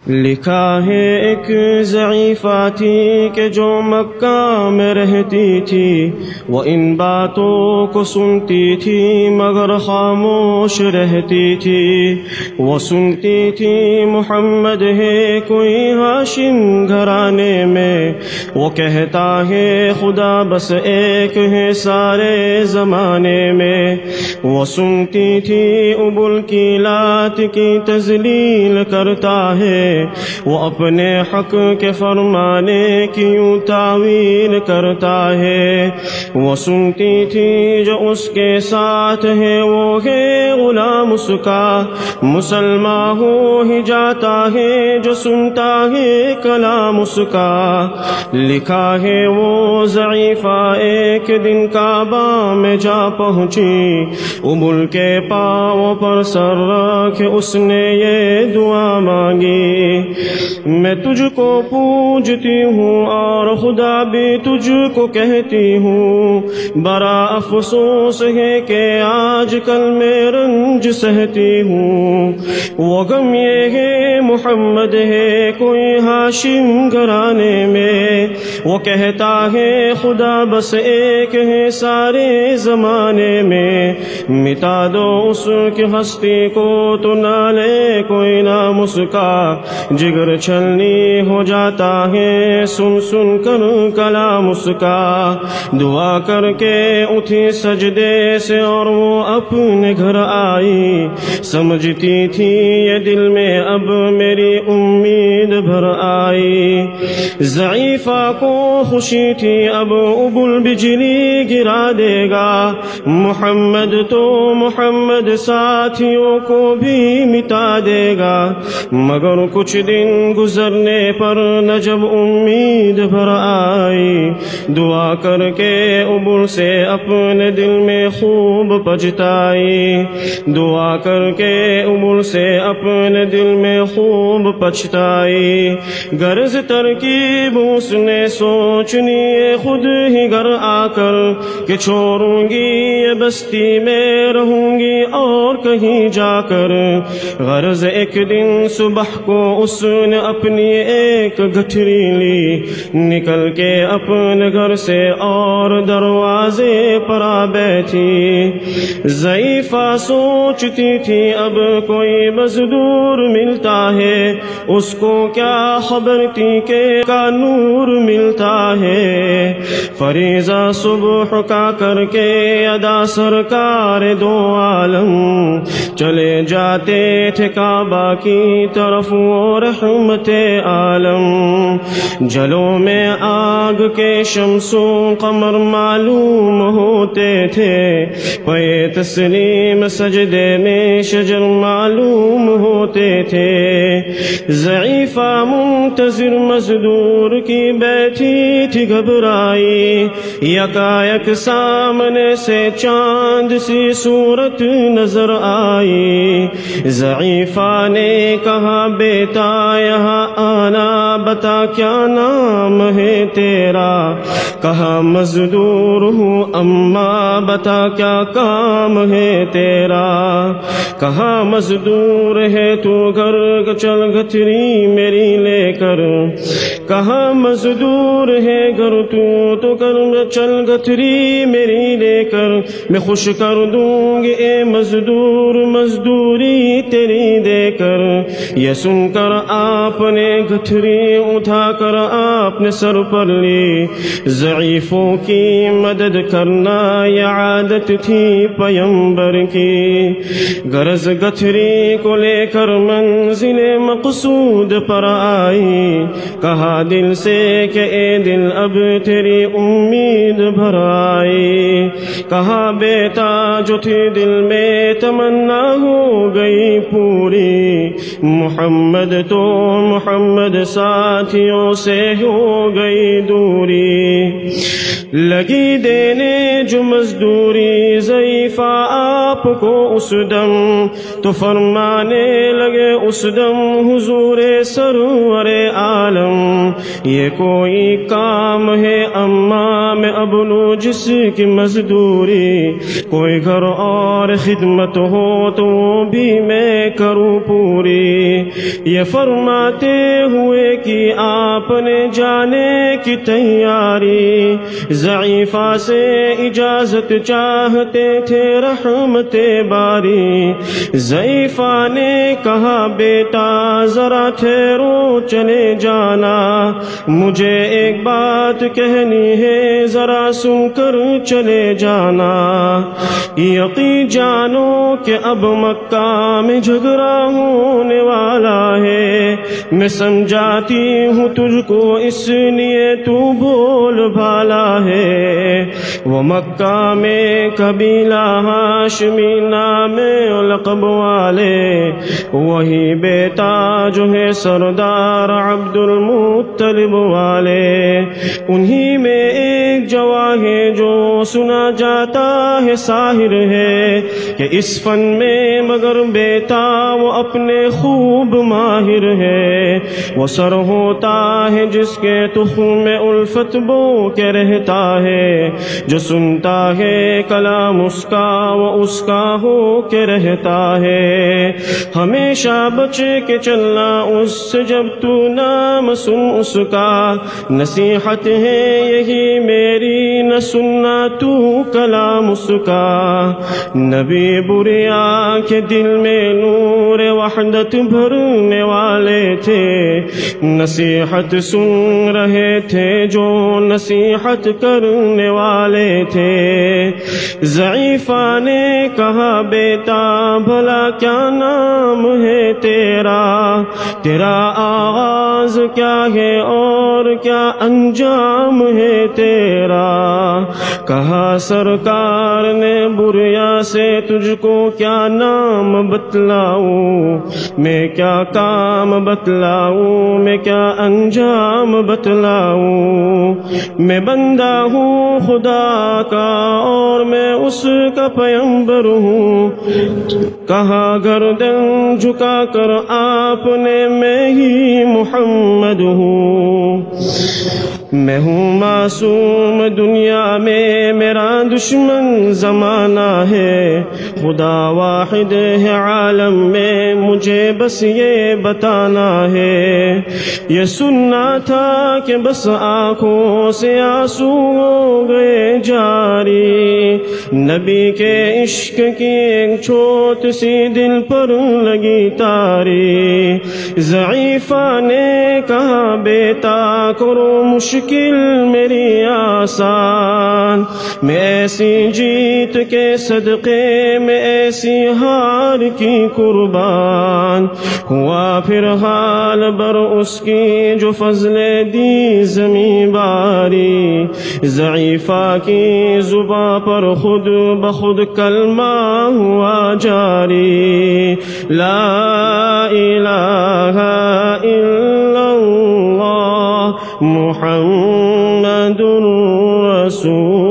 لکھا ہے ایک ضعیفہ تھی کہ جو مکہ میں رہتی تھی، وہ ان باتوں کو سنتی تھی مگر خاموش رہتی تھی۔ وہ سنتی تھی محمد ہے کوئی ہاشم گھرانے میں، وہ کہتا ہے خدا بس ایک ہے سارے زمانے میں۔ وہ سنتی تھی ابو الکیلات کی تذلیل کرتا ہے، وہ اپنے حق کے فرمانے کی یوں تعویل کرتا ہے۔ وہ سنتی تھی جو اس کے ساتھ ہے وہ ہے غلام اس کا، مسلمان ہو ہی جاتا ہے جو سنتا ہے کلام اس کا۔ لکھا ہے وہ ضعیفہ ایک دن کعبہ میں جا پہنچی، ابل کے پاؤں پر سر رکھ اس نے یہ دعا مانگی، میں تجھ کو پوجتی ہوں اور خدا بھی تجھ کو کہتی ہوں، بڑا افسوس ہے کہ آج کل میں رنج سہتی ہوں۔ وہ غم یہ ہے محمد ہے کوئی ہاشم گھرانے میں، وہ کہتا ہے خدا بس ایک ہے سارے زمانے میں۔ مٹا دو اس کی ہستی کو تو نہ لے کوئی نام اس کا، جگر چھلنی ہو جاتا ہے سن سن کر کلام اس کا۔ دعا کر کے اٹھی سجدے سے اور وہ اپنے گھر آئی، سمجھتی تھی یہ دل میں اب میری امید بھر آئی۔ ضعیفہ کو خوشی تھی اب ابل بجلی گرا دے گا، محمد تو محمد ساتھیوں کو بھی مٹا دے گا۔ مگر کچھ دن گزرنے پر نہ جب امید بھر آئی، دعا کر کے ابل سے اپنے دل میں خوب پچھتائی، دعا کر کے ابل سے اپنے دل میں خوب پچھتائی۔ غرض ترکیب اس نے سوچنی خود ہی گھر آ کر کہ چھوڑوں گی یہ بستی میں رہوں گی اور کہیں جا کر۔ غرض ایک دن صبح کو اس نے اپنی ایک گٹھری لی، نکل کے اپنے گھر سے اور دروازے پر آ بیٹھی۔ ضعیفہ سوچتی تھی اب کوئی مزدور ملتا ہے، اس کو کیا خبر تھی کہ کا نور ملتا ہے۔ فریضہ صبح کا کر کے ادا سرکار دو عالم چلے جاتے تھے کعبہ کی طرف وہ رحمت عالم۔ جلوں میں آگ کے شمس و قمر معلوم ہوتے تھے، پے تسلیم سجدے میں شجر معلوم ہوتے تھے۔ ضعیفہ منتظر مزدور کی بیٹھی تھی گھبرائی، یکایک سامنے سے چاند سی صورت نظر آئی۔ ضعیفہ نے کہا بیٹا یہاں آنا، بتا کیا نام ہے تیرا؟ کہا مزدور ہوں اماں، بتا کیا کام ہے تیرا؟ کہا مزدور ہے تو گھر چل گٹھری میری لے کر، کہا مزدور ہے گھر تو کر چل گٹھری میری لے کر، میں خوش کر دوں گی اے مزدور مزدوری تیری دے کر۔ یہ سن کر آپ نے گٹھری اٹھا کر آپ نے سر پر لی، ضعیفوں کی مدد کرنا یہ عادت تھی پیمبر کی۔ غرض گٹھری کو لے کر منزل مقصود پر آئی، کہا دل سے کہ اے دل اب تیری امید بھر آئی۔ کہا بیٹا جو تھی دل میں تمنا ہو گئی پوری، محمد تو محمد ساتھیوں سے ہو گئی دوری۔ لگی دینے جو مزدوری ضعیفہ آپ کو اس دم، تو فرمانے لگے اس دم حضور سرور عالم، یہ کوئی کام ہے اما میں ابلو جس کی مزدوری، کوئی گھر اور خدمت ہو تو وہ بھی میں کروں پوری۔ یہ فرماتے ہوئے کہ آپ نے جانے کی تیاری، ضعیفہ سے اجازت چاہتے تھے رحمت باری۔ ضعیفہ نے کہا بیٹا ذرا ٹھہرو چلے جانا، مجھے ایک بات کہنی ہے ذرا سن کر چلے جانا۔ یقین جانو کہ اب مکہ میں جھگڑا ہونے والا ہے، میں سمجھاتی ہوں تجھ کو اس لیے تو بول بھالا ہے۔ وہ مکہ میں قبیلہ ہاشمی نام لقب والے، وہی بیٹا جو ہے سردار عبد المطلب والے، انہی میں ایک جواں ہے جو سنا جاتا ہے ساحر ہے، کہ اس فن میں مگر بیٹا وہ اپنے خوب ماہر ہے۔ وہ سر ہوتا ہے جس کے تخم میں الفت بو کے رہتا ہے، جو سنتا ہے کلام اس کا وہ اس کا ہو کے رہتا ہے۔ ہمیشہ بچ کے چلنا اس سے جب تو نام سن اس کا، نصیحت ہے یہی میری نہ سننا تو کلام اس کا۔ نبی بریا کے دل میں نور وحدت بھرنے والے تھے، نصیحت سن رہے تھے جو نصیحت کرنے والے تھے۔ ضعیفہ نے کہا بیٹا بھلا کیا نام ہے تیرا، تیرا آغاز کیا ہے اور کیا انجام ہے تیرا؟ کہا سرکار نے بریا سے تجھ کو کیا نام بتلاؤں، میں کیا کام بتلاؤں، میں کیا انجام بتلاؤں؟ میں بندہ ہوں خدا کا اور میں اس کا پیغمبر ہوں، کہا گردن جھکا کر آپ نے میں ہی محمد ہوں۔ میں ہوں معصوم دنیا میں میرا دشمن زمانہ ہے، خدا واحد ہے عالم میں مجھے بس یہ بتانا ہے۔ یہ سننا تھا کہ بس آنکھوں سے آنسو ہو گئے جاری، نبی کے عشق کی ایک چھوٹ سی دل پر لگی تاری۔ ضعیفہ نے کہا بیٹا کرو مشکل میری آسان، میں ایسی جیت کے صدقے میں ایسی ہار کی قربان، ہوا پھر حال بر اس کی جو فضل دی زمیں باری۔ ضعیفہ کی زباں پر خود بخود کلمہ ہوا جاری، لا الہ الا اللہ محمد رسول